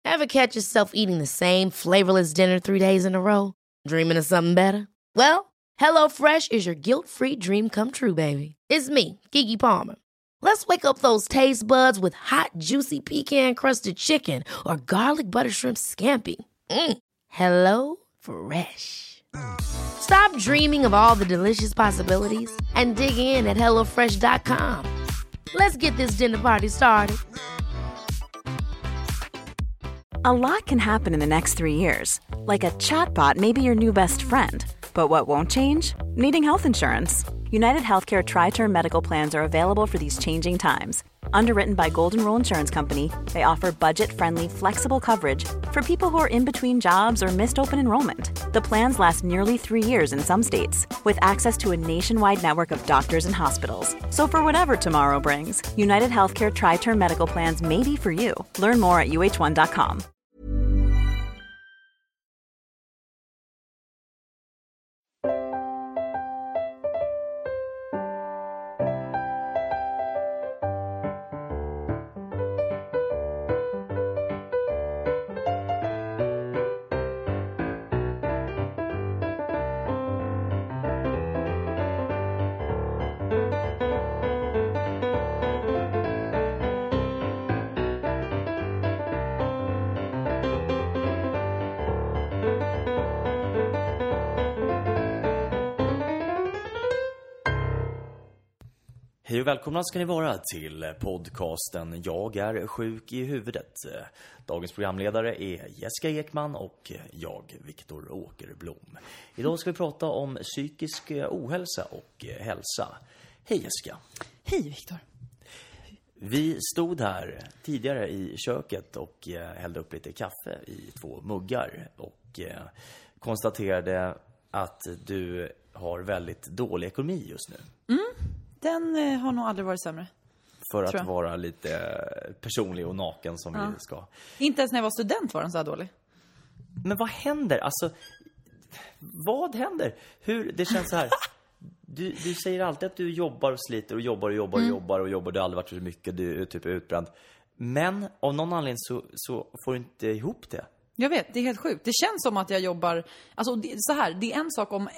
Ever catch yourself eating the same flavorless dinner 3 days in a row? Dreaming of something better? Well, HelloFresh is your guilt-free dream come true, baby. It's me, Keke Palmer. Let's wake up those taste buds with hot, juicy pecan-crusted chicken or garlic butter shrimp scampi. Hello Fresh. Stop dreaming of all the delicious possibilities and dig in at HelloFresh.com. Let's get this dinner party started. A lot can happen in the next 3 years. Like a chatbot may be your new best friend. But what won't change? Needing health insurance. United Healthcare Tri-Term Medical Plans are available for these changing times. Underwritten by Golden Rule Insurance Company, they offer budget-friendly, flexible coverage for people who are in between jobs or missed open enrollment. The plans last nearly 3 years in some states, with access to a nationwide network of doctors and hospitals. So for whatever tomorrow brings, United Healthcare Tri-Term Medical Plans may be for you. Learn more at uh1.com. Hej och välkomna ska ni vara till podcasten Jag är sjuk i huvudet. Dagens programledare är Jessica Ekman och jag, Viktor Åkerblom. Idag ska vi prata om psykisk ohälsa och hälsa. Hej Jessica. Hej Viktor. Vi stod här tidigare i köket och hällde upp lite kaffe i 2 muggar och konstaterade att du har väldigt dålig ekonomi just nu. Den har nog aldrig varit sämre. För att vara lite personlig och naken som vi ska. Inte ens när jag var student var den så här dålig. Men vad händer? Alltså, vad händer? Det känns så här. Du säger alltid att du jobbar och sliter och jobbar. Du har aldrig varit så mycket, du är typ utbränd. Men av någon anledning så får du inte ihop det. Jag vet, det är helt sjukt. Det känns som att jag jobbar... Alltså så här, det är en sak om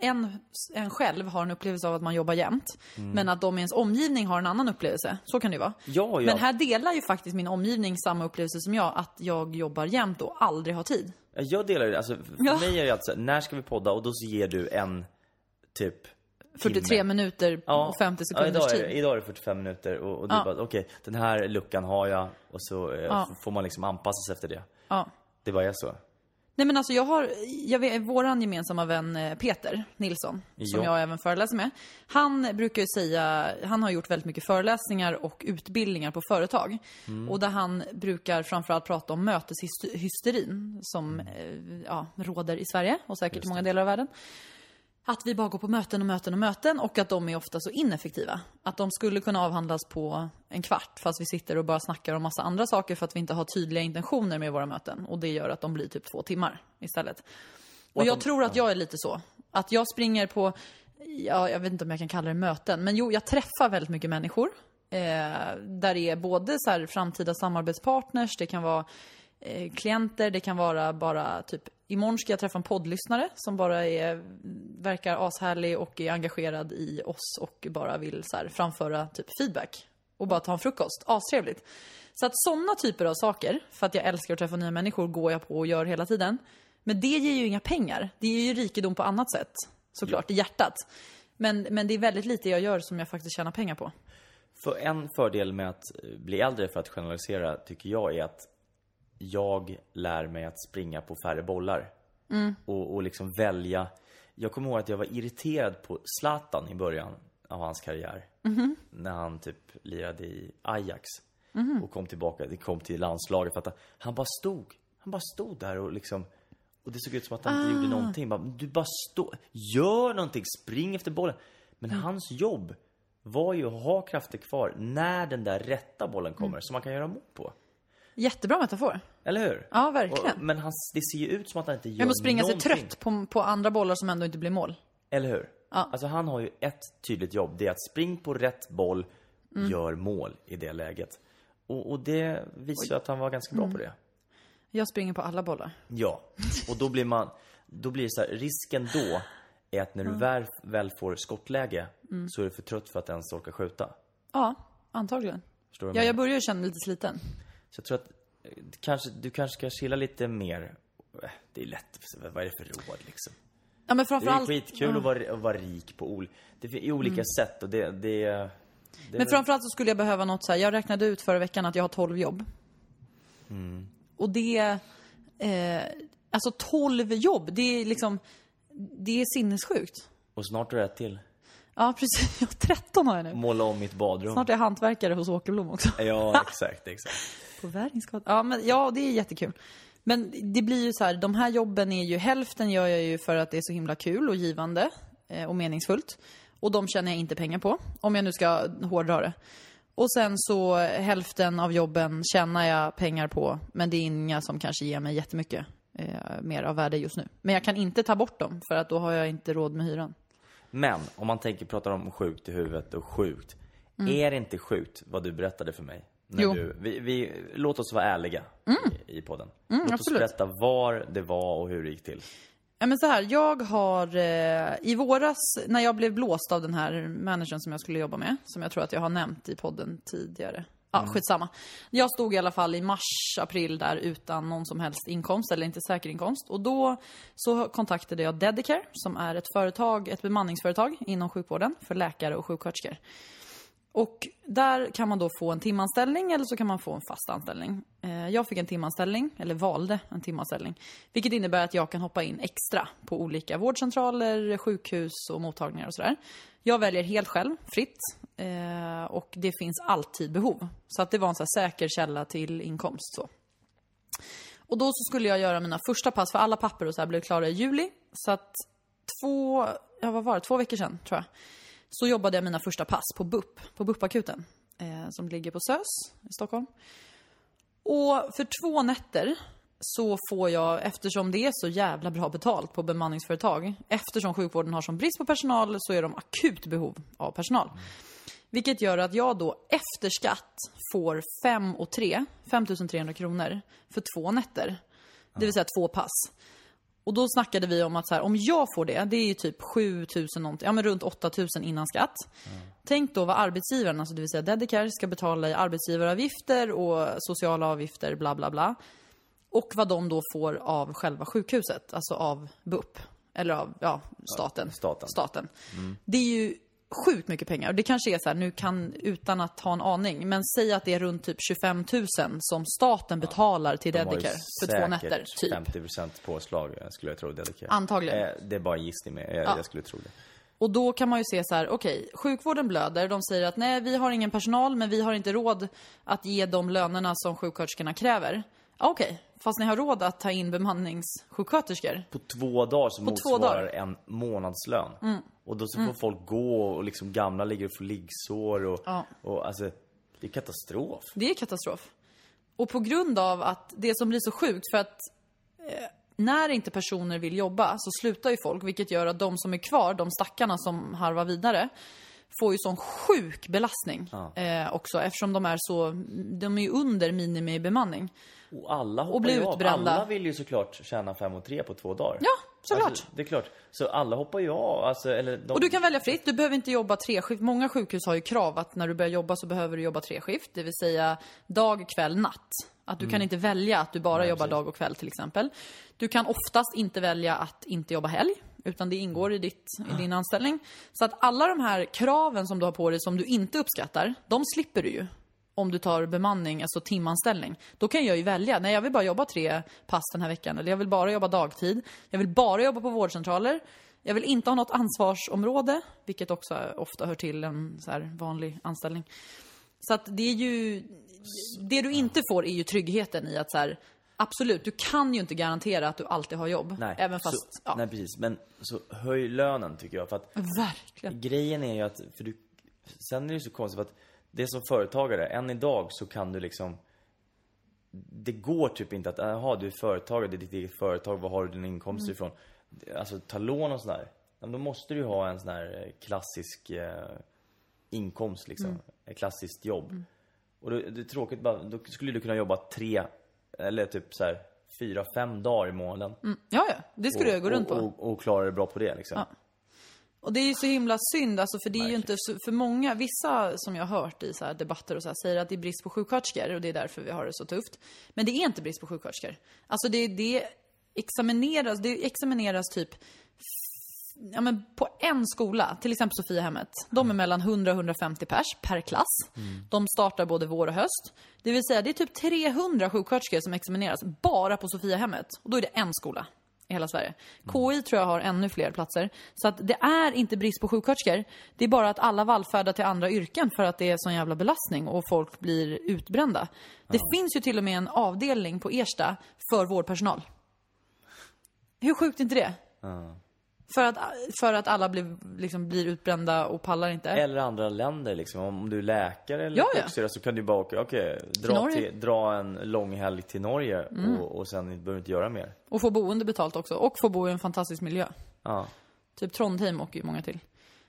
en själv har en upplevelse av att man jobbar jämt. Men att de i ens omgivning har en annan upplevelse. Så kan det vara. Ja. Men här delar ju faktiskt min omgivning samma upplevelse som jag. Att jag jobbar jämt och aldrig har tid. Jag delar det. Alltså, för mig är det alltså, när ska vi podda? Och då så ger du en typ... 43 minuter och 50 sekunders tid. Idag är det 45 minuter. Och du bara, okej, den här luckan har jag. Och så får man liksom anpassa sig efter det. Ja. Det var så. Nej men alltså jag vet, våran gemensamma vän Peter Nilsson, som jag även föreläser med. Han brukar ju säga, han har gjort väldigt mycket föreläsningar och utbildningar på företag. Och där han brukar framförallt prata om möteshysterin som råder i Sverige och säkert i många delar av världen. Att vi bara går på möten och att de är ofta så ineffektiva. Att de skulle kunna avhandlas på en kvart fast vi sitter och bara snackar om massa andra saker för att vi inte har tydliga intentioner med våra möten. Och det gör att de blir typ 2 timmar istället. Och jag tror att jag är lite så. Att jag springer på, jag vet inte om jag kan kalla det möten. Men jag träffar väldigt mycket människor. Där det är både så här framtida samarbetspartners, det kan vara klienter, det kan vara bara typ imorgon ska jag träffa en poddlyssnare som bara verkar ashärlig och är engagerad i oss och bara vill så här framföra typ feedback och bara ta en frukost. Astrevligt. Så att sådana typer av saker, för att jag älskar att träffa nya människor, går jag på och gör hela tiden. Men det ger ju inga pengar. Det ger ju rikedom på annat sätt, såklart, i hjärtat. Men det är väldigt lite jag gör som jag faktiskt tjänar pengar på. För en fördel med att bli äldre, för att generalisera, tycker jag är att jag lär mig att springa på färre bollar. Och liksom välja. Jag kommer ihåg att jag var irriterad på Zlatan i början av hans karriär. När han typ lirade i Ajax. Och kom tillbaka, det kom till landslaget. För att han bara stod där och liksom... Och det såg ut som att han inte gjorde någonting. Du bara gör någonting, spring efter bollen. Men hans jobb var ju att ha krafter kvar när den där rätta bollen kommer. Så man kan göra mål på. Jättebra metafor. Eller hur? Ja, verkligen. Men det ser ju ut som att han inte gör någonting. Man måste springa någonting. sig trött på andra bollar som ändå inte blir mål. Eller hur? Ja. Alltså han har ju ett tydligt jobb. Det är att spring på rätt boll, gör mål i det läget. Och det visar ju att han var ganska bra på det. Jag springer på alla bollar. Ja, och då blir det så här, risken då är att när du väl får skottläge så är du för trött för att ens orka skjuta. Ja, antagligen. Förstår du? Jag börjar ju känna lite sliten. Så jag tror att du kanske ska chilla lite mer. Det är lätt, vad är det för råd liksom? Ja, men framförallt... Det är skitkul att vara rik på i olika sätt. Och men framförallt så skulle jag behöva något så här. Jag räknade ut förra veckan att jag har 12 jobb. Och det... alltså 12 jobb, det är liksom... Det är sinnessjukt. Och snart är det till. Ja, precis. 13 har jag nu. Måla om mitt badrum. Snart är jag hantverkare hos Åkerblom också. Ja, exakt. På Väringsgatan. Ja, det är jättekul. Men det blir ju så här, de här jobben är ju, hälften gör jag ju för att det är så himla kul och givande och meningsfullt. Och de tjänar jag inte pengar på, om jag nu ska hårdra det. Och sen så hälften av jobben tjänar jag pengar på, men det är inga som kanske ger mig jättemycket mer av värde just nu. Men jag kan inte ta bort dem, för att då har jag inte råd med hyran. Men om man pratar om sjukt i huvudet och sjukt. Är det inte sjukt vad du berättade för mig? Låt oss vara ärliga i podden. Låt oss berätta var det var och hur det gick till. Ja, men så här, jag har i våras, när jag blev blåst av den här managern som jag skulle jobba med, som jag tror att jag har nämnt i podden tidigare. Ja, skitsamma. Jag stod i alla fall i mars-april där utan någon som helst inkomst, eller inte säker inkomst. Och då så kontaktade jag Dedicare, som är ett bemanningsföretag inom sjukvården för läkare och sjuksköterskor. Och där kan man då få en timanställning eller så kan man få en fast anställning. Jag fick en timanställning, eller valde en timanställning. Vilket innebär att jag kan hoppa in extra på olika vårdcentraler, sjukhus och mottagningar och sådär. Jag väljer helt själv, fritt. Och det finns alltid behov. Så att det var en så här säker källa till inkomst. Så. Och då så skulle jag göra mina första pass, för alla papper och så här blev klara i juli. Så att 2 veckor sedan tror jag. Så jobbade jag mina första pass på BUP-akuten som ligger på SÖS i Stockholm. Och för 2 nätter så får jag, eftersom det är så jävla bra betalt på bemanningsföretag, eftersom sjukvården har som brist på personal, så är de akut behov av personal. Vilket gör att jag då efter skatt får 5 300 kronor för 2 nätter. Det vill säga 2 pass. Och då snackade vi om att så här, om jag får det är ju typ 7 000 någonting, ja men runt 8 000 innan skatt. Tänk då vad arbetsgivaren, alltså det vill säga Dedicare, ska betala i arbetsgivaravgifter och sociala avgifter, bla bla bla. Och vad de då får av själva sjukhuset, alltså av BUP. Eller av staten. Det är ju sjukt mycket pengar. Och det kanske är så här, nu kan, utan att ha en aning, men säg att det är runt typ 25 000 som staten betalar till Dedicare för 2 nätter. Typ 50% påslag skulle jag tro Dedicare. Antagligen. Det är bara gissning med, jag skulle tro det. Och då kan man ju se så här, okej, sjukvården blöder. De säger att nej, vi har ingen personal, men vi har inte råd att ge de lönerna som sjuksköterskorna kräver. Okej, fast ni har råd att ta in bemanningssjuksköterskor. På 2 dagar som motsvarar en månadslön. Och då så får folk gå och liksom gamla ligger och får liggsår och alltså, det är katastrof. Det är katastrof. Och på grund av att det som blir så sjukt, för att när inte personer vill jobba så slutar ju folk, vilket gör att de som är kvar, de stackarna som harvar vidare, får ju sån sjuk belastning också, eftersom de är ju under minimibemanning. Och alla hoppar blir utbrända. Alla vill ju såklart tjäna 5 300 på 2 dagar. Ja, såklart. Alltså, det är klart. Så alla hoppar ju av. Alltså, och du kan välja fritt. Du behöver inte jobba 3 skift. Många sjukhus har ju krav att när du börjar jobba så behöver du jobba 3 skift. Det vill säga dag, kväll, natt. Att du kan inte välja att du bara jobbar dag och kväll till exempel. Du kan oftast inte välja att inte jobba helg. Utan det ingår i din anställning. Så att alla de här kraven som du har på dig som du inte uppskattar, de slipper du ju. Om du tar bemanning, alltså timanställning. Då kan jag ju välja. Nej, jag vill bara jobba 3 pass den här veckan. Eller jag vill bara jobba dagtid. Jag vill bara jobba på vårdcentraler. Jag vill inte ha något ansvarsområde. Vilket också ofta hör till en så här vanlig anställning. Så att det är ju... Det du inte får är ju tryggheten i att så här... Absolut, du kan ju inte garantera att du alltid har jobb. Nej, även fast, nej precis. Men så höj lönen tycker jag. För att verkligen. Grejen är ju att... sen är det ju så konstigt för att det är som företagare, än idag så kan du liksom... Det går typ inte att, du är företagare, det är ditt eget företag, vad har du din inkomst ifrån? Alltså ta lån och sådär. Men då måste du ha en sån här klassisk inkomst liksom. Ett klassiskt jobb. Och det är tråkigt, då skulle du kunna jobba 3 eller typ så här 4-5 dagar i månaden. Ja, det skulle jag gå runt på. Och klara det bra på det liksom. Ja. Och det är ju så himla synd, alltså, för det är ju inte så, för många, vissa som jag har hört i så här debatter och så här, säger att det är brist på sjuksköterskor och det är därför vi har det så tufft. Men det är inte brist på sjuksköterskor. Alltså det examineras typ på en skola, till exempel Sofiahemmet. De är mellan 100 och 150 pers per klass. De startar både vår och höst. Det vill säga det är typ 300 sjuksköterskor som examineras bara på Sofiahemmet. Och då är det en skola i hela Sverige. KI tror jag har ännu fler platser. Så att det är inte brist på sjuksköterskor. Det är bara att alla vallfärdar till andra yrken för att det är sån jävla belastning och folk blir utbrända. Det finns ju till och med en avdelning på Ersta för vårdpersonal. Hur sjukt är inte det? För att alla blir utbrända och pallar inte. Eller andra länder liksom. Om du är läkare eller sjuksköterska så kan du bara dra en lång helg till Norge och sen behöver du inte göra mer. Och få boende betalt också. Och få bo i en fantastisk miljö. Ja. Typ Trondheim och ju många till.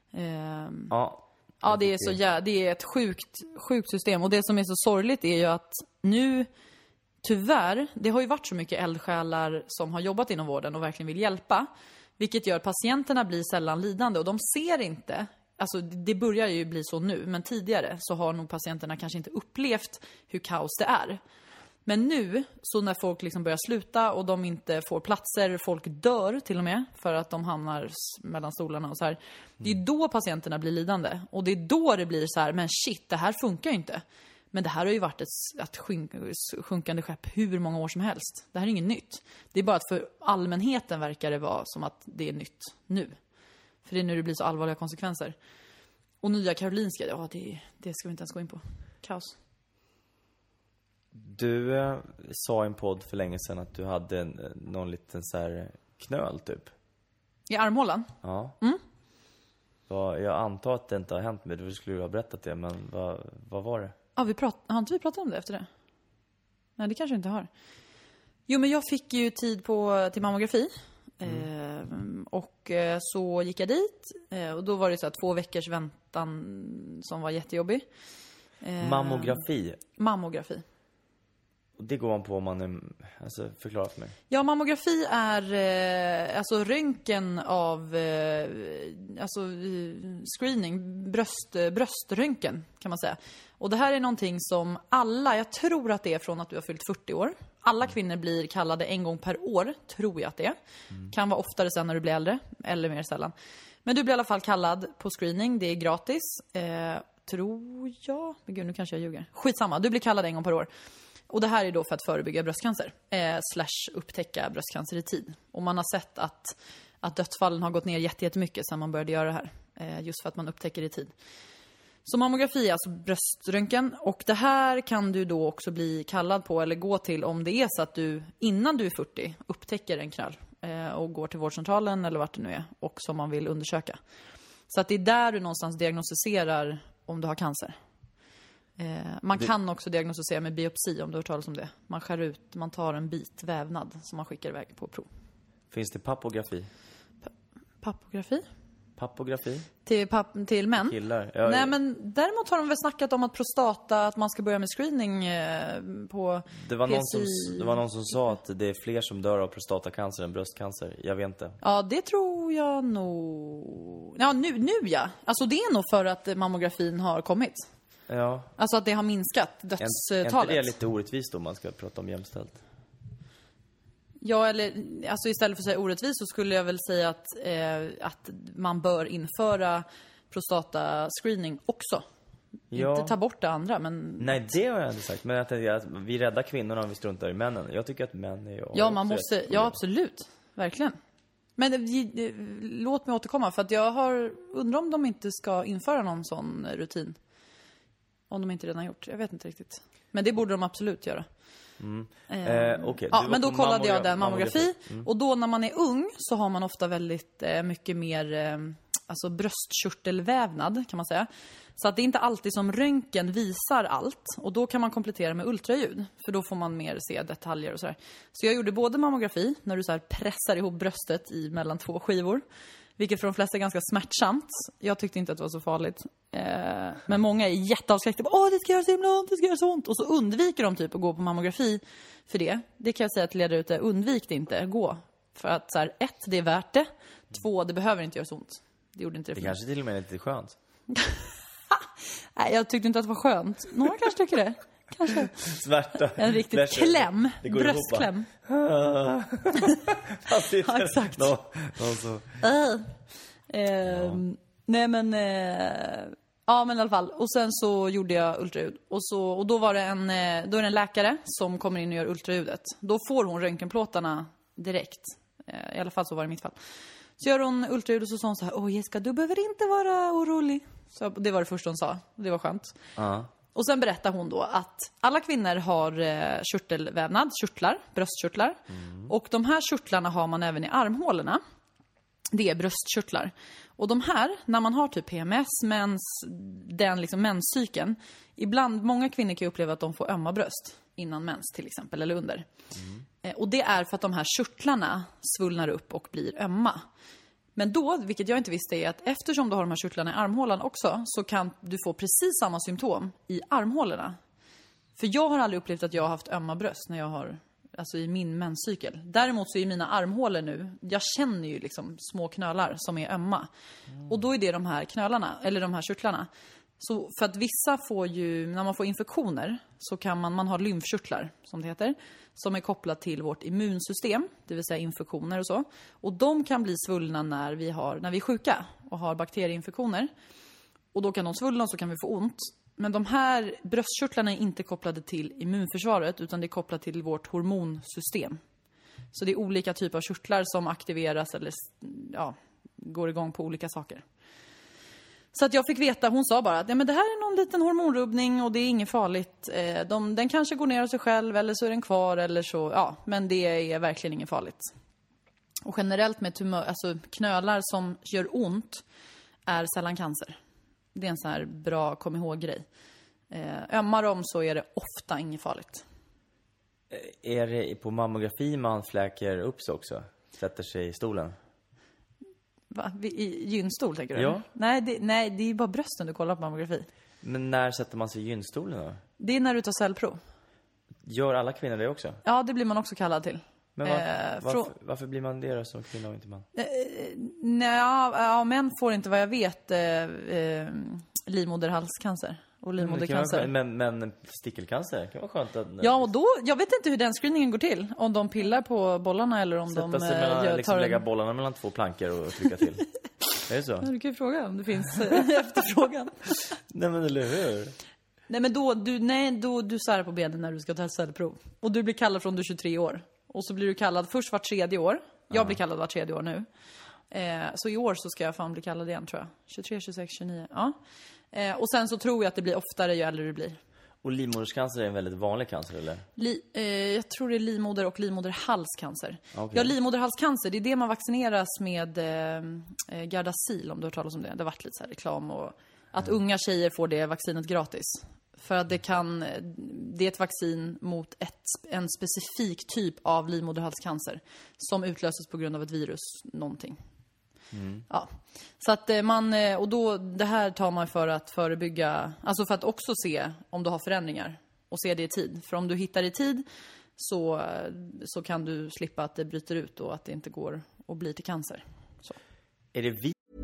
Ja, det är så det är ett sjukt system. Och det som är så sorgligt är ju att nu, tyvärr, det har ju varit så mycket eldsjälar som har jobbat inom vården och verkligen vill hjälpa. Vilket gör att patienterna blir sällan lidande och de ser inte, alltså det börjar ju bli så nu, men tidigare så har nog patienterna kanske inte upplevt hur kaos det är. Men nu, så när folk liksom börjar sluta och de inte får platser, folk dör till och med för att de hamnar mellan stolarna och så här. Det är då patienterna blir lidande och det är då det blir så här, men shit, det här funkar ju inte. Men det här har ju varit ett sjunkande skepp hur många år som helst. Det här är inget nytt. Det är bara att för allmänheten verkar det vara som att det är nytt nu. För det är nu det blir så allvarliga konsekvenser. Och Nya Karolinska, det ska vi inte ens gå in på. Kaos. Du sa i en podd för länge sedan att du hade någon liten så här knöl typ. I armhålan? Ja. Jag antar att det inte har hänt med det. Du skulle ha berättat det, men vad var det? Ja, har inte vi pratat om det efter det? Nej, det kanske inte har. Jo, men jag fick ju tid till mammografi. Och så gick jag dit. Och då var det så här 2 veckors väntan som var jättejobbig. Mammografi. Och det går man på om man är... Alltså, förklara för mig. Ja, mammografi är alltså röntgen av... screening, bröströntgen kan man säga. Och det här är någonting som alla, jag tror att det är från att du har fyllt 40 år. Alla kvinnor blir kallade en gång per år, tror jag att det är. Kan vara oftare sen när du blir äldre, eller mer sällan. Men du blir i alla fall kallad på screening, det är gratis. Tror jag. Men gud, nu kanske jag ljuger. Skitsamma, du blir kallad en gång per år. Och det här är då för att förebygga bröstcancer. / upptäcka bröstcancer i tid. Och man har sett att dödsfallen har gått ner jättemycket sedan man började göra det här. Just för att man upptäcker i tid. Så mammografi är alltså bröströntgen. Och det här kan du då också bli kallad på eller gå till om det är så att du innan du är 40 upptäcker en knöl. Och går till vårdcentralen eller vart det nu är. Och som man vill undersöka. Så att det är där du någonstans diagnostiserar om du har cancer. Man kan också diagnostisera med biopsi om du har hört talas om det. Man skär ut, man tar en bit vävnad som man skickar iväg på prov. Finns det pappografi? Pappografi? Till män? Killar? Nej, men däremot har de väl snackat om att att man ska börja med screening på det var någon som sa att det är fler som dör av prostatacancer än bröstcancer. Jag vet inte. Ja, det tror jag nog. Ja, nu ja. Alltså det är nog för att mammografin har kommit. Ja. Alltså att det har minskat dödstalet. Är inte det lite orättvist om man ska prata om jämställt? Ja, eller alltså istället för att säga orättvist så skulle jag väl säga att man bör införa prostatascreening också. Ja. Inte ta bort det andra, men... Nej, det har jag inte sagt. Men att vi räddar kvinnorna om vi struntar i männen. Jag tycker att män är... Ja, man måste... Ja, absolut. Verkligen. Men låt mig återkomma. För att undrar om de inte ska införa någon sån rutin. Om de inte redan gjort. Jag vet inte riktigt. Men det borde de absolut göra. Okay. Ja, men då kollade jag den mammografi. Och då när man är ung så har man ofta väldigt mycket mer alltså bröstkörtelvävnad kan man säga. Så att det är inte alltid som röntgen visar allt. Och då kan man komplettera med ultraljud. För då får man mer se detaljer och sådär. Så jag gjorde både mammografi när du så här pressar ihop bröstet mellan 2 skivor. Vilket för de flesta är ganska smärtsamt. Jag tyckte inte att det var så farligt. Men många är jätteavskräckta. Det ska göra så himla ont, det ska göra så ont. Och så undviker de typ att gå på mammografi för det. Det kan jag säga till er ute. Undvik det inte, gå. För att så här, 1, det är värt det. 2, det behöver inte göra så ont. Det gjorde inte det för kanske till och med är lite skönt. Nej, jag tyckte inte att det var skönt. Några kanske tycker det. Kanske. Svärta. En riktigt kläm. Bröstkläm. Ja, exakt. Nej men... Ja, men i alla fall. Och sen så gjorde jag ultraljud. Och då var det en läkare som kommer in och gör ultraljudet. Då får hon röntgenplåtarna direkt. I alla fall så var det i mitt fall. Så gör hon ultraljud och så sa hon så här: Jessica, du behöver inte vara orolig. Så det var det första hon sa. Det var skönt. Och sen berättar hon då att alla kvinnor har körtelvävnad, bröstkörtlar. Och de här körtlarna har man även i armhålorna. Det är bröstkörtlar. Och de här, när man har typ PMS, den liksom menscykeln. Ibland, många kvinnor kan uppleva att de får ömma bröst innan mens till exempel, eller under. Och det är för att de här körtlarna svullnar upp och blir ömma. Men då, vilket jag inte visste, är att eftersom du har de här körtlarna i armhålan också, så kan du få precis samma symptom i armhålorna. För jag har aldrig upplevt att jag har haft ömma bröst när jag har, alltså i min menscykel. Däremot så är mina armhålor nu, jag känner ju liksom små knölar som är ömma. Och då är det de här knölarna, eller de här körtlarna. Så för att vissa får ju, när man får infektioner, så kan man har lymfkörtlar, som det heter, som är kopplat till vårt immunsystem, det vill säga infektioner och så. Och de kan bli svullna när vi är sjuka och har bakterieinfektioner. Och då kan de svullna och så kan vi få ont. Men de här bröstkörtlarna är inte kopplade till immunförsvaret, utan det är kopplat till vårt hormonsystem. Så det är olika typer av körtlar som aktiveras eller går igång på olika saker. Så att jag fick veta, hon sa bara att men det här är någon liten hormonrubbning och det är inget farligt. Den kanske går ner av sig själv eller så är den kvar eller så. Men det är verkligen inget farligt. Och generellt med knölar som gör ont är sällan cancer. Det är en sån här bra kom ihåg-grej. Ömmar de så är det ofta inget farligt. Är det på mammografi man fläker upp sig också? Sätter sig i stolen? Va? I gynstol tänker du? Ja. Nej, det är bara brösten du kollar på mammografi. Men när sätter man sig i gynstolen då? Det är när du tar cellprov. Gör alla kvinnor det också? Ja, det blir man också kallad till. Men varför blir man det då som kvinna och inte man? Män får inte vad jag vet livmoderhalscancer och livmodercancer. Men stickelcancer kan vara skönt att... Ja, och då, jag vet inte hur den screeningen går till. Om de pillar på bollarna eller om de lägga bollarna mellan 2 plankor och trycka till. Är det så? Ja, du kan ju fråga om det finns efterfrågan. Nej, men eller hur? Nej, men då du särar på benen när du ska ta cellprov. Och du blir kallad från du är 23 år. Och så blir du kallad först var 3:e år. Jag blir kallad var 3:e år nu. Så i år så ska jag fan bli kallad igen, tror jag. 23, 26, 29, ja. Och sen så tror jag att det blir oftare ju äldre du blir. Och livmoderscancer är en väldigt vanlig cancer, eller? Jag tror det är livmoder och livmoderhalscancer. Okay. Ja, livmoderhalscancer, det är det man vaccineras med Gardasil, om du har hört talas om det. Det har varit lite så här reklam och att unga tjejer får det vaccinet gratis. För att det är ett vaccin mot en specifik typ av livmoderhalscancer som utlöses på grund av ett virus, någonting. Ja. Så att och då, det här tar man för att förebygga, alltså för att också se om du har förändringar och se det i tid. För om du hittar i tid så kan du slippa att det bryter ut och att det inte går att bli till cancer. Så. Är det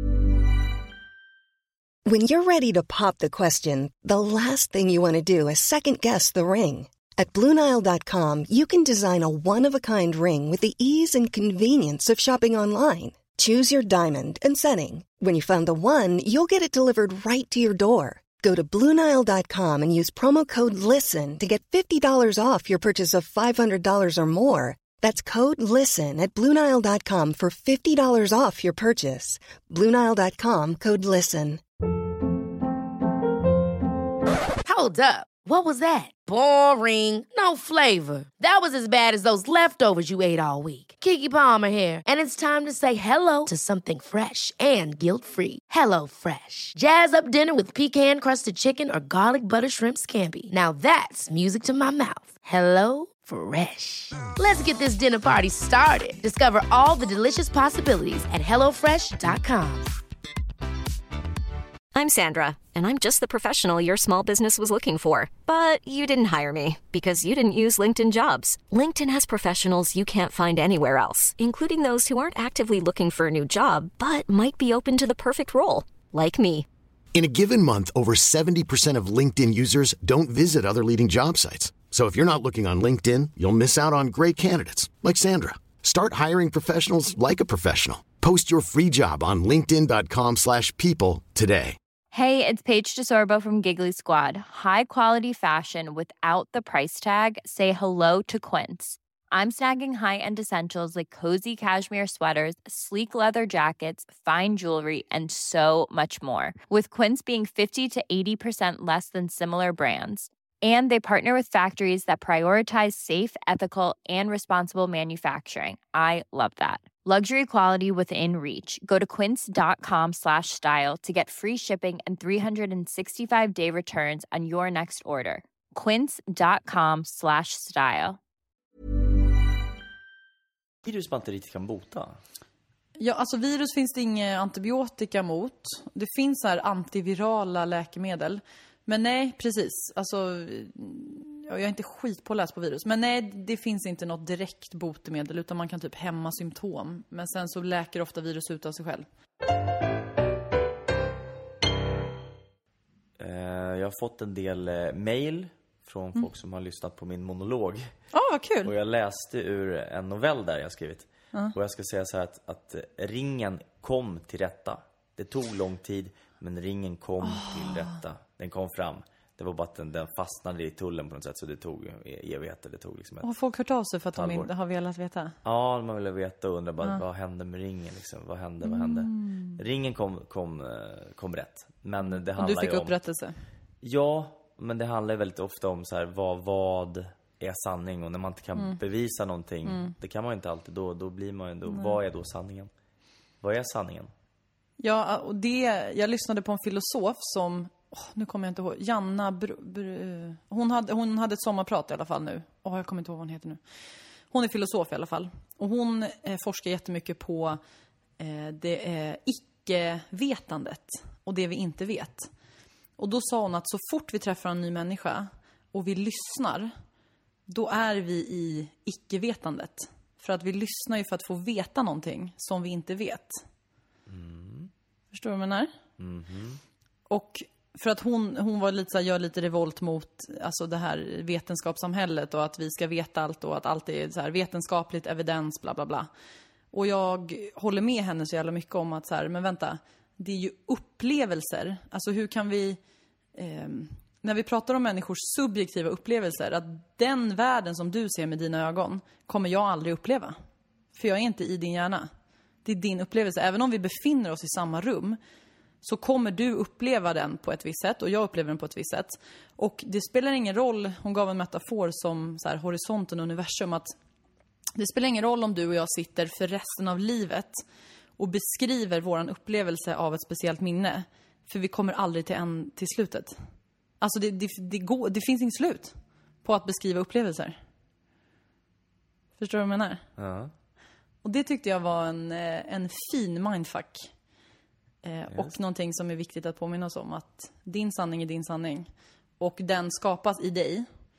When you're ready to pop the question, the last thing you want to do is second guess the ring. At BlueNile.com you can design a one-of-a-kind ring with the ease and convenience of shopping online. Choose your diamond and setting. When you find the one, you'll get it delivered right to your door. Go to BlueNile.com and use promo code LISTEN to get $50 off your purchase of $500 or more. That's code LISTEN at BlueNile.com for $50 off your purchase. BlueNile.com, code LISTEN. Hold up. What was that? Boring. No flavor. That was as bad as those leftovers you ate all week. Keke Palmer here, and it's time to say hello to something fresh and guilt-free. Hello Fresh. Jazz up dinner with pecan-crusted chicken or garlic butter shrimp scampi. Now that's music to my mouth. Hello Fresh. Let's get this dinner party started. Discover all the delicious possibilities at hellofresh.com. I'm Sandra, and I'm just the professional your small business was looking for. But you didn't hire me because you didn't use LinkedIn Jobs. LinkedIn has professionals you can't find anywhere else, including those who aren't actively looking for a new job, but might be open to the perfect role, like me. In a given month, over 70% of LinkedIn users don't visit other leading job sites. So if you're not looking on LinkedIn, you'll miss out on great candidates like Sandra. Start hiring professionals like a professional. Post your free job on linkedin.com/people today. Hey, it's Paige DeSorbo from Giggly Squad. High quality fashion without the price tag. Say hello to Quince. I'm snagging high-end essentials like cozy cashmere sweaters, sleek leather jackets, fine jewelry, and so much more. With Quince being 50 to 80% less than similar brands. And they partner with factories that prioritize safe, ethical, and responsible manufacturing. I love that. Luxury quality within reach. Go to quince.com/style to get free shipping and 365-day returns on your next order. quince.com/style. Virus man inte riktigt kan bota. Ja, alltså virus finns det inga antibiotika mot. Det finns så här antivirala läkemedel. Men nej, precis. Alltså, jag är inte skitpåläst på virus. Men nej, det finns inte något direkt botemedel. Utan man kan typ hämma symptom. Men sen så läker ofta virus ut av sig själv. Jag har fått en del mail från folk som har lyssnat på min monolog. Vad kul! Och jag läste ur en novell där jag skrivit. Och jag ska säga så här att ringen kom till rätta. Det tog lång tid, men ringen kom till rätta. Den kom fram. Det var bara att den fastnade i tullen på något sätt. Så det tog evigheter. Det tog liksom har folk hört av sig för att de inte har velat veta? Ja, man ville veta och undra bara, vad hände med ringen liksom? Vad hände? Ringen kom rätt. Men det handlar ju om... Och du fick upprättelse? Ja, men det handlar väldigt ofta om så här, vad är sanning? Och när man inte kan bevisa någonting, det kan man ju inte alltid. Då blir man ju... Vad är då sanningen? Vad är sanningen? Ja, och jag lyssnade på en filosof som... nu kommer jag inte ihåg. Janna... Hon hade ett sommarprat i alla fall nu. Jag kommer inte ihåg vad hon heter nu. Hon är filosof i alla fall. Och hon forskar jättemycket på det icke-vetandet. Och det vi inte vet. Och då sa hon att så fort vi träffar en ny människa och vi lyssnar, då är vi i icke-vetandet. För att vi lyssnar ju för att få veta någonting som vi inte vet. Förstår du vad jag menar? Och för att hon var lite så här, gör lite revolt mot alltså det här vetenskapssamhället och att vi ska veta allt och att allt är så här vetenskapligt, evidens, bla bla bla. Och jag håller med henne så jävla mycket om att så här, men vänta, det är ju upplevelser. Alltså hur kan vi, när vi pratar om människors subjektiva upplevelser, att den världen som du ser med dina ögon kommer jag aldrig uppleva. För jag är inte i din hjärna. Det är din upplevelse. Även om vi befinner oss i samma rum så kommer du uppleva den på ett visst sätt och jag upplever den på ett visst sätt. Och det spelar ingen roll, hon gav en metafor som så här, horisonten och universum, att det spelar ingen roll om du och jag sitter för resten av livet och beskriver våran upplevelse av ett speciellt minne. För vi kommer aldrig till slutet. Alltså det finns inget slut på att beskriva upplevelser. Förstår du vad jag menar? Ja. Och det tyckte jag var en fin mindfuck. Och någonting som är viktigt att påminna oss om. Att din sanning är din sanning. Och den skapas i dig.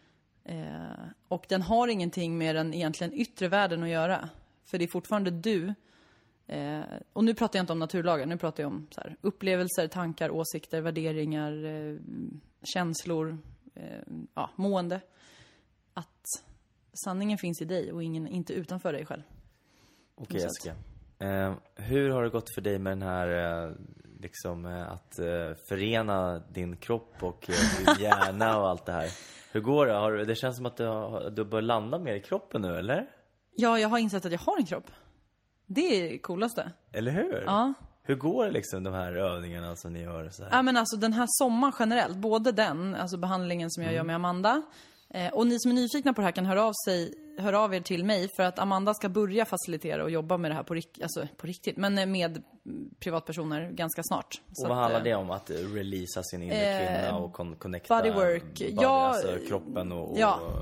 Och den har ingenting med den egentligen yttre världen att göra. För det är fortfarande du. Och nu pratar jag inte om naturlagar. Nu pratar jag om så här, upplevelser, tankar, åsikter, värderingar, känslor, mående. Att sanningen finns i dig och inte utanför dig själv. Okej, Jessica. Hur har det gått för dig med den här liksom att förena din kropp och din hjärna och allt det här? Hur går det? Det känns som att du bör landa mer i kroppen nu, eller? Ja, jag har insett att jag har en kropp. Det är det coolaste. Eller hur? Ja. Hur går det liksom, de här övningarna som ni gör så här? Ja, men alltså den här sommaren generellt, både den, alltså behandlingen som jag gör med Amanda, och ni som är nyfikna på det här kan höra av er till mig, för att Amanda ska börja facilitera och jobba med det här på riktigt, men med privatpersoner ganska snart. Och vad handlar det om? Att releasa sin inre kvinna och connecta bodywork. alltså kroppen och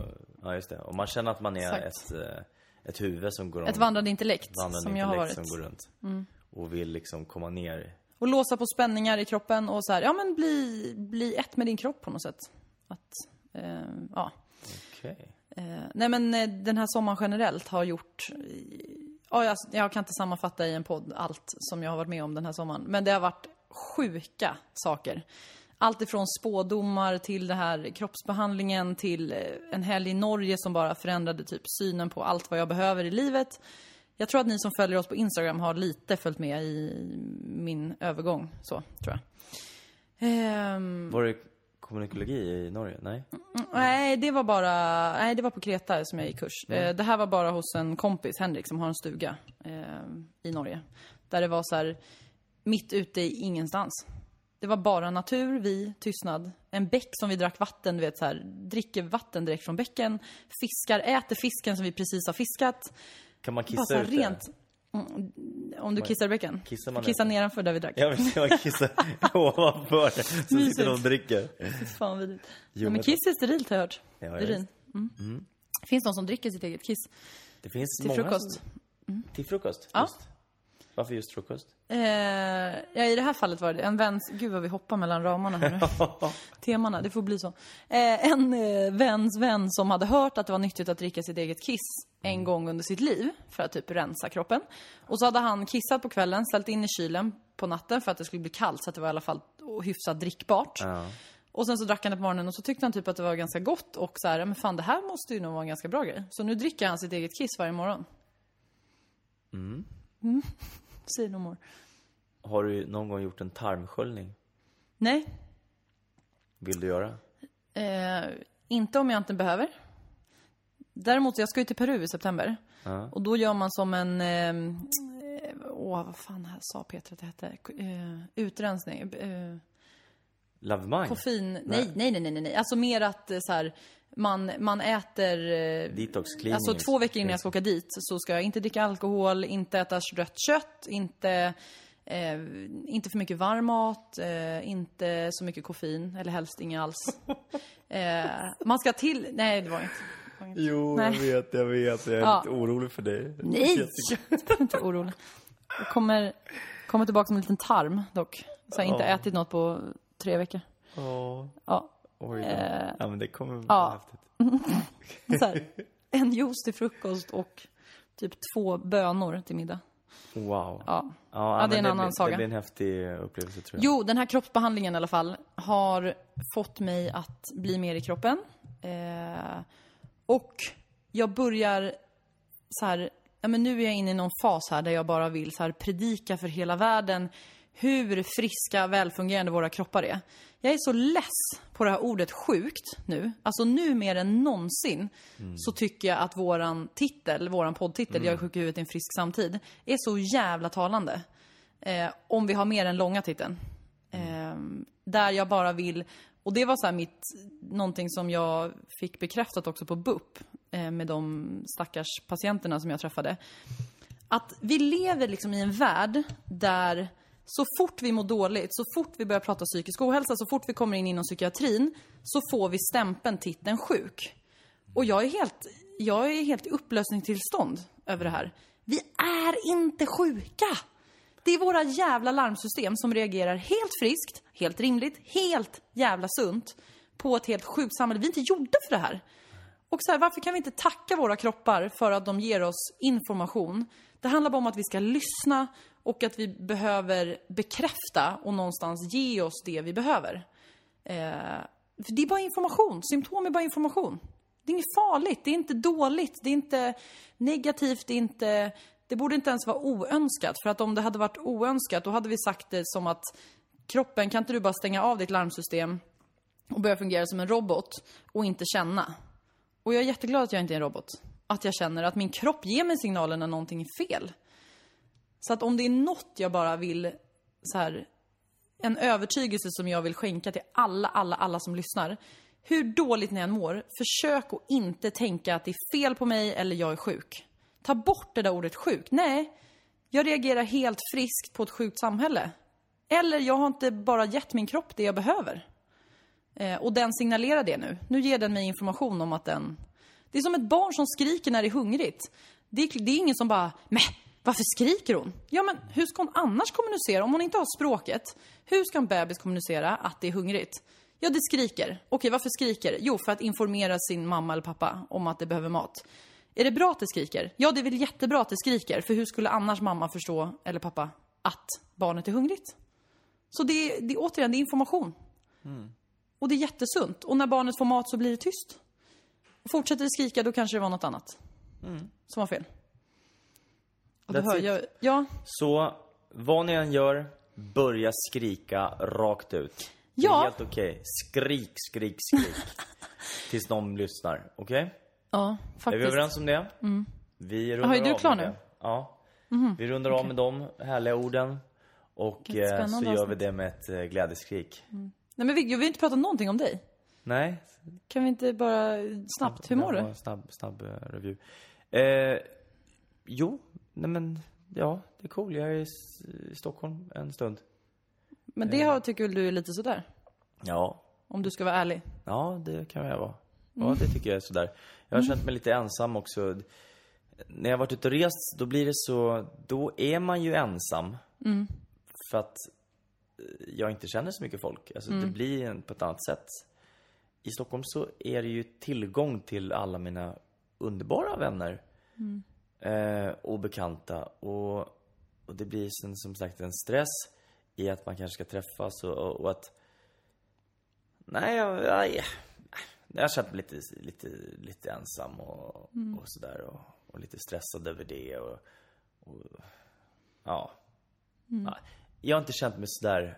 Ja, just det. Och man känner att man är ett huvud som går runt. Ett vandrande intellekt som jag har varit. Som går runt. Och vill liksom komma ner. Och låsa på spänningar i kroppen och så här, ja men bli ett med din kropp på något sätt. Ja. Okej. Nej men den här sommaren generellt har gjort... Ja, jag kan inte sammanfatta i en podd allt som jag har varit med om den här sommaren. Men det har varit sjuka saker. Allt ifrån spådomar till det här kroppsbehandlingen till en helg i Norge som bara förändrade typ synen på allt vad jag behöver i livet. Jag tror att ni som följer oss på Instagram har lite följt med i min övergång, så tror jag. Var det kommunikologi i Norge? Nej? Nej, det var på Kreta som jag gick kurs. Det här var bara hos en kompis, Henrik, som har en stuga i Norge. Där det var så här mitt ute i ingenstans. Det var bara natur, tystnad. En bäck som vi drack vatten, du vet så här, dricker vatten direkt från bäcken. Fiskar, äter fisken som vi precis har fiskat. Kan man kissa ut rent? Om du kissar i bäcken? Kissa nedanför där vi drack. Ja, men man kissar ovanför. Så sitter de och dricker. Fan vad dyrt. Ja, men kiss är sterilt har jag hört. Ja, urin. Finns någon som dricker sitt eget kiss? Det finns till många frukost. Till frukost? Ja. Just. Varför just frukost? I det här fallet var det en väns... Gud vad vi hoppar mellan ramarna här nu. Temana, det får bli så. En väns vän som hade hört att det var nyttigt att dricka sitt eget kiss en gång under sitt liv för att typ rensa kroppen. Och så hade han kissat på kvällen, ställt in i kylen på natten för att det skulle bli kallt så att det var i alla fall hyfsat drickbart. Ja. Och sen så drack han det på morgonen och så tyckte han typ att det var ganska gott och så här, men fan det här måste ju nog vara en ganska bra grej. Så nu dricker han sitt eget kiss varje morgon. Säg no more. Har du någon gång gjort en tarmsköljning? Nej. Vill du göra? Inte om jag inte behöver. Däremot, jag ska ju till Peru i september. Och då gör man som en... vad fan här sa Peter att det hette? Utrensning. Lavemang? Koffein. Nej. Alltså mer att så här... Man äter... Detox-cleaning. Alltså 2 veckor innan jag ska åka dit så ska jag inte dricka alkohol, inte äta rött kött, inte för mycket varm mat, inte så mycket koffein, eller helst inga alls. Man ska till... Nej, det var inte. Jo, nej. Jag vet. Jag är lite orolig för dig. Nej, jag är inte orolig. Jag kommer tillbaka som en liten tarm dock. Så jag har inte ätit något på 3 veckor. Ja. Oj, ja, men det kommer vara häftigt. Så här, en juice till frukost och typ 2 bönor till middag. Wow. Ja, det är en annan saga. Det blir en häftig upplevelse tror jag. Jo, den här kroppsbehandlingen i alla fall har fått mig att bli mer i kroppen. Och jag börjar så här, ja men nu är jag inne i någon fas här där jag bara vill så här predika för hela världen hur friska, välfungerande våra kroppar är. Jag är så less på det här ordet sjukt nu. Alltså nu mer än någonsin så tycker jag att våran poddtitel, Jag är sjuk i huvudet i en frisk samtid, är så jävla talande. Om vi har mer än långa titeln. Där jag bara vill... Och det var så här någonting som jag fick bekräftat också på BUP med de stackars patienterna som jag träffade. Att vi lever liksom i en värld där så fort vi mår dåligt, så fort vi börjar prata psykisk ohälsa, så fort vi kommer in inom psykiatrin, så får vi stämpeln titeln sjuk. Och jag är helt i upplösningstillstånd över det här. Vi är inte sjuka! Det är våra jävla larmsystem som reagerar helt friskt, helt rimligt, helt jävla sunt på ett helt sjukt samhälle. Vi är inte gjorda för det här. Och så här, varför kan vi inte tacka våra kroppar för att de ger oss information? Det handlar bara om att vi ska lyssna och att vi behöver bekräfta och någonstans ge oss det vi behöver. För det är bara information. Symptom är bara information. Det är inget farligt, det är inte dåligt, det är inte negativt, det borde inte ens vara oönskat. För att om det hade varit oönskat, då hade vi sagt det som att kroppen, kan inte du bara stänga av ditt larmsystem och börja fungera som en robot och inte känna? Och jag är jätteglad att jag inte är en robot. Att jag känner att min kropp ger mig signaler när någonting är fel. Så att om det är något jag bara vill, så här, en övertygelse som jag vill skänka till alla som lyssnar. Hur dåligt ni än mår, försök att inte tänka att det är fel på mig eller jag är sjuk. Ta bort det där ordet sjuk. Nej, jag reagerar helt friskt på ett sjukt samhälle. Eller jag har inte bara gett min kropp det jag behöver. Och den signalerar det nu. Nu ger den mig information om att den Det är som ett barn som skriker när det är hungrigt. Det är ingen som bara, men varför skriker hon? Ja, men hur ska hon annars kommunicera? Om hon inte har språket, hur ska en bebis kommunicera att det är hungrigt? Ja, det skriker. Okej, varför skriker? Jo, för att informera sin mamma eller pappa om att det behöver mat. Är det bra att det skriker? Ja, det är väl jättebra att det skriker. För hur skulle annars mamma förstå, eller pappa, att barnet är hungrigt? Så det är återigen, det är information. Och det är jättesunt. Och när barnet får mat så blir det tyst. Och fortsätter det skrika, då kanske det var något annat som var fel. Och då hör jag, ja. Så vad ni än gör, börja skrika rakt ut. Ja. Det är helt okej. Skrik. Tills någon lyssnar, okej? Ja, faktiskt. Är vi överens om det? Vi rundar Jaha, är du av klar med nu? det. Ja. Vi rundar av med de härliga orden. Och så gör vi det med ett glädjeskrik. Nej, men vi har inte pratat någonting om dig. Nej. Kan vi inte bara snabbt, hur mår du? Snabb review. Jo, nej men, ja, det är cool. Jag är i Stockholm en stund. Men det tycker väl du är lite sådär? Ja. Om du ska vara ärlig. Ja, det kan jag vara. Ja, det tycker jag är sådär. Jag har känt mig lite ensam också. När jag har varit ute och rest, då blir det så... Då är man ju ensam. För att jag inte känner så mycket folk. Alltså det blir på ett annat sätt. I Stockholm så är det ju tillgång till alla mina underbara vänner. Och bekanta. Och det blir som sagt en stress i att man kanske ska träffas. Och att... Nej, jag har känt mig lite ensam och sådär. Och lite stressad över det. Ja. Jag har inte känt mig sådär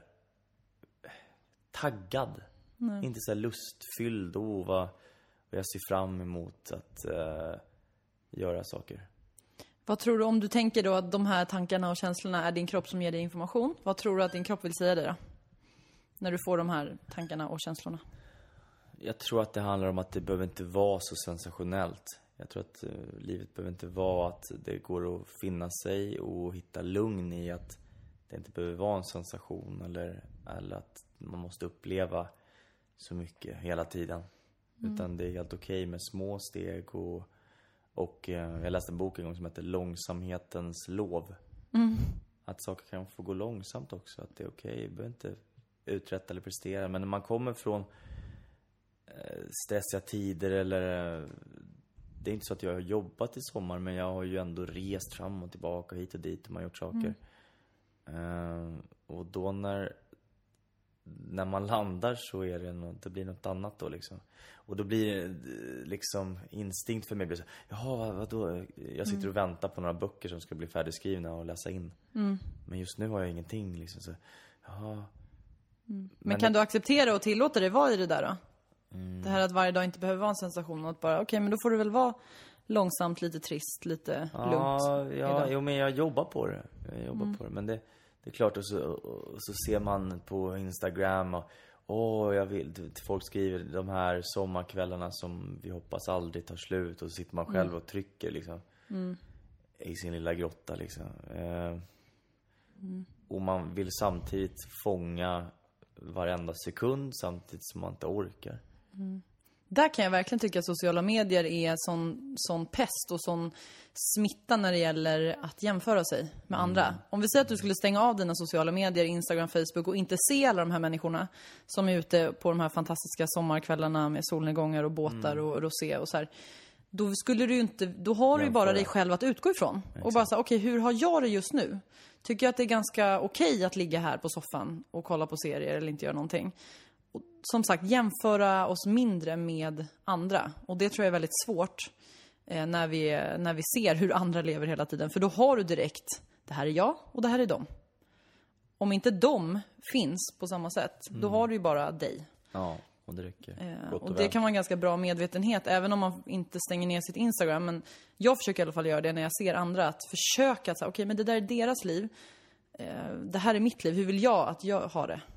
taggad. Nej. Inte så här lustfylld. Vad jag ser fram emot att göra saker. Vad tror du, om du tänker då att de här tankarna och känslorna är din kropp som ger dig information? Vad tror du att din kropp vill säga dig då? När du får de här tankarna och känslorna? Jag tror att det handlar om att det behöver inte vara så sensationellt. Jag tror att livet behöver inte vara att det går att finna sig och hitta lugn i att det inte behöver vara en sensation eller att man måste uppleva så mycket hela tiden. Utan det är helt okej med små steg och jag läste en bok en gång som heter Långsamhetens lov. Att saker kan få gå långsamt också, att det är okej. Vi behöver inte uträtta eller prestera, men när man kommer från stressiga tider eller det är inte så att jag har jobbat i sommar, men jag har ju ändå rest fram och tillbaka hit och dit och man har gjort saker. Och då när man landar så är det blir något annat då liksom. Och då blir det liksom instinkt för mig blir så, jaha, vadå? Jag sitter och väntar på några böcker som ska bli färdigskrivna och läsa in. Men just nu har jag ingenting liksom, så jaha. Men kan du acceptera och tillåta dig vara i det där då? Det här att varje dag inte behöver vara en sensation och att bara, okej, men då får du väl vara långsamt, lite trist, lite lugnt. Ja, men jag jobbar på det. Men det är klart, och så ser man på Instagram och folk skriver de här sommarkvällarna som vi hoppas aldrig tar slut, och så sitter man själv och trycker liksom i sin lilla grotta liksom. Och man vill samtidigt fånga varenda sekund samtidigt som man inte orkar. Där kan jag verkligen tycka att sociala medier är sån pest och sån smitta när det gäller att jämföra sig med andra. Om vi säger att du skulle stänga av dina sociala medier, Instagram, Facebook, och inte se alla de här människorna som är ute på de här fantastiska sommarkvällarna med solnedgångar och båtar och rosé och så här. Då skulle du inte, då har du ju bara dig själv att utgå ifrån. Exakt. Och bara säga, okej, hur har jag det just nu? Tycker jag att det är ganska okej att ligga här på soffan och kolla på serier eller inte göra någonting? Och som sagt, jämföra oss mindre med andra. Och det tror jag är väldigt svårt när vi ser hur andra lever hela tiden. För då har du direkt, det här är jag och det här är de. Om inte de finns på samma sätt, då har du ju bara dig. Ja, och det räcker. Och det kan vara en ganska bra medvetenhet, även om man inte stänger ner sitt Instagram. Men jag försöker i alla fall göra det när jag ser andra. Att försöka att säga, okej, men det där är deras liv. Det här är mitt liv. Hur vill jag att jag har det?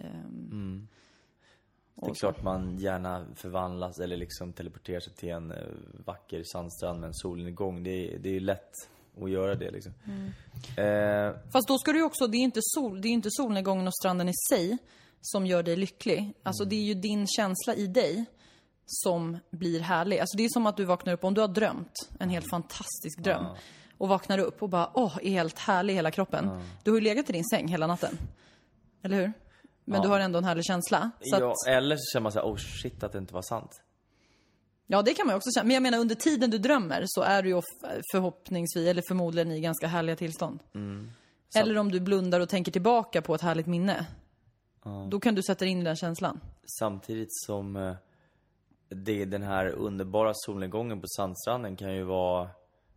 Det är klart man gärna förvandlas eller liksom teleporterar sig till en vacker sandstrand med en solnedgång. Det är lätt att göra det liksom. Fast då ska du ju också, det är inte solnedgången och stranden i sig som gör dig lycklig. Alltså det är ju din känsla i dig som blir härlig. Alltså det är som att du vaknar upp, om du har drömt en helt fantastisk dröm och vaknar upp och bara, är helt härlig i hela kroppen. Du har ju legat i din säng hela natten. Eller hur? Men du har ändå en härlig känsla. Så eller så känner man så här, shit att det inte var sant. Ja, det kan man ju också känna. Men jag menar, under tiden du drömmer så är du ju förhoppningsvis, eller förmodligen i ganska härliga tillstånd. Eller om du blundar och tänker tillbaka på ett härligt minne. Då kan du sätta in den känslan. Samtidigt som den här underbara solnedgången på sandstranden kan ju vara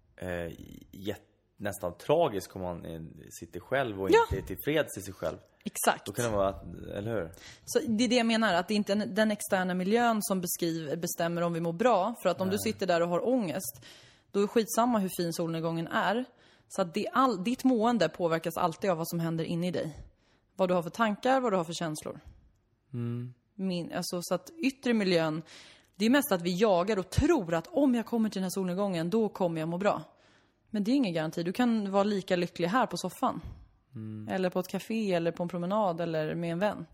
nästan tragisk om man sitter själv och inte är tillfreds i sig själv. Exakt. Då kan det vara, eller hur? Så det är det jag menar, att det är inte den externa miljön som bestämmer om vi mår bra. För att om du sitter där och har ångest, då är det skitsamma hur fin solnedgången är. Så att ditt mående påverkas alltid av vad som händer inne i dig. Vad du har för tankar, vad du har för känslor. Så att yttre miljön, det är mest att vi jagar och tror att om jag kommer till den här solnedgången, då kommer jag må bra. Men det är ingen garanti. Du kan vara lika lycklig här på soffan. Eller på ett café, eller på en promenad, eller med en vän.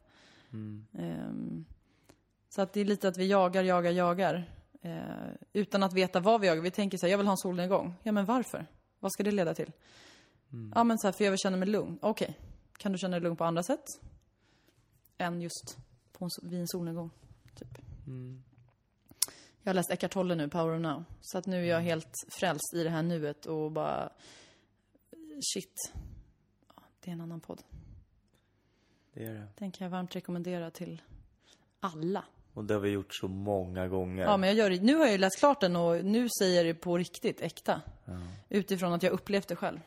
Så att det är lite att vi jagar. Utan att veta vad vi jagar. Vi tänker så här, jag vill ha en solnedgång. Ja, men varför? Vad ska det leda till? Ja, men så här, för jag vill känna mig lugn. Okej. Kan du känna dig lugn på andra sätt? Än just vid en solnedgång, typ. Jag har läst Eckhart Tolle nu, Power of Now. Så att nu är jag helt frälst i det här nuet och bara... Shit. Det är en annan podd. Det är det. Den kan jag varmt rekommendera till alla. Och det har vi gjort så många gånger. Ja, men nu har jag ju läst klart den och nu säger jag det på riktigt, äkta. Utifrån att jag upplevt det själv.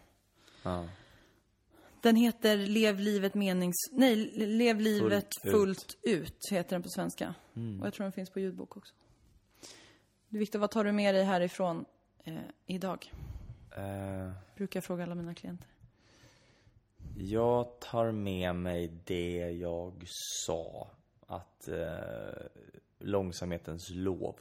Den heter Lev livet fullt ut heter den på svenska. Och jag tror den finns på ljudbok också. Victor, vad tar du med dig härifrån idag? Brukar jag fråga alla mina klienter. Jag tar med mig det jag sa. Att långsamhetens lov.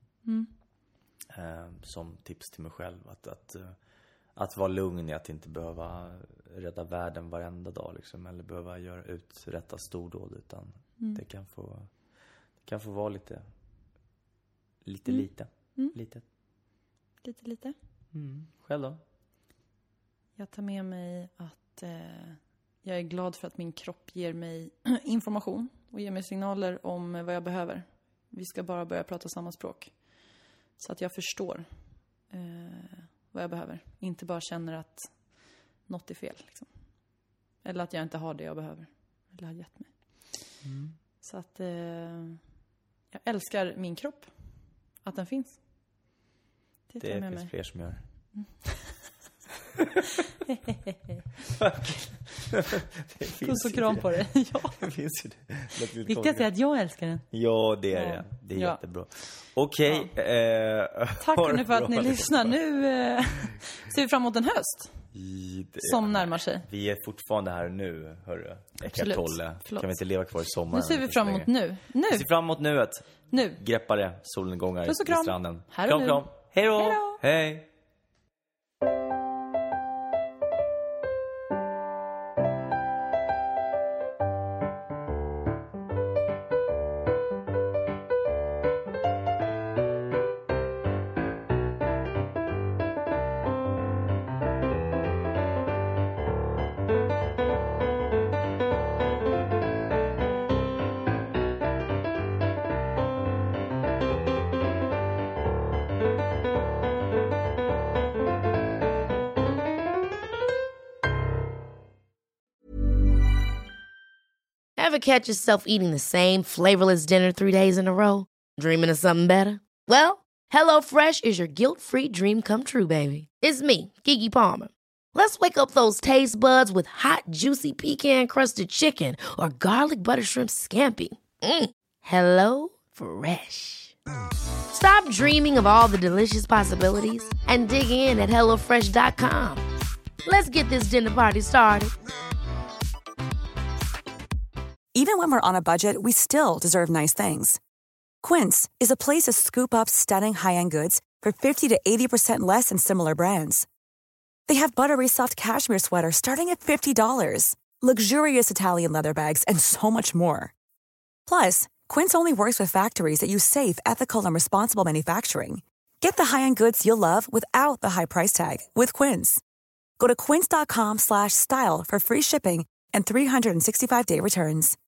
Som tips till mig själv. Att vara lugn i att inte behöva rädda världen varenda dag. Liksom, eller behöva uträtta stordåd. Utan det kan få vara lite. Litet. Själv då? Jag tar med mig att jag är glad för att min kropp ger mig information och ger mig signaler om vad jag behöver. Vi ska bara börja prata samma språk. Så att jag förstår vad jag behöver. Inte bara känner att något är fel. Liksom. Eller att jag inte har det jag behöver. Eller har gett mig. Så att jag älskar min kropp. Att den finns. Det finns fler som gör. Puss och kram på det. Ja. Det finns ju det. Viktigt är att jag älskar den. Ja, det är det. Det är jättebra. Okej. Tack för att ni lyssnar. Nu ser vi fram emot en höst. Som närmar sig. Vi är fortfarande här nu, hörru. Eckhart Tolle. Kan vi inte leva kvar i sommaren? Nu ser vi fram emot nu. Vi ser fram emot nuet. Nu. Greppa det. Solnedgångar Puss och i stranden. Kram. Hej då. Hej. Ever catch yourself eating the same flavorless dinner 3 days in a row? Dreaming of something better? Well, HelloFresh is your guilt-free dream come true, baby. It's me, Keke Palmer. Let's wake up those taste buds with hot, juicy pecan-crusted chicken or garlic butter shrimp scampi. Hello Fresh. Stop dreaming of all the delicious possibilities and dig in at HelloFresh.com. Let's get this dinner party started. Even when we're on a budget, we still deserve nice things. Quince is a place to scoop up stunning high-end goods for 50 to 80% less than similar brands. They have buttery soft cashmere sweaters starting at $50, luxurious Italian leather bags, and so much more. Plus, Quince only works with factories that use safe, ethical, and responsible manufacturing. Get the high-end goods you'll love without the high price tag with Quince. Go to quince.com/style for free shipping and 365-day returns.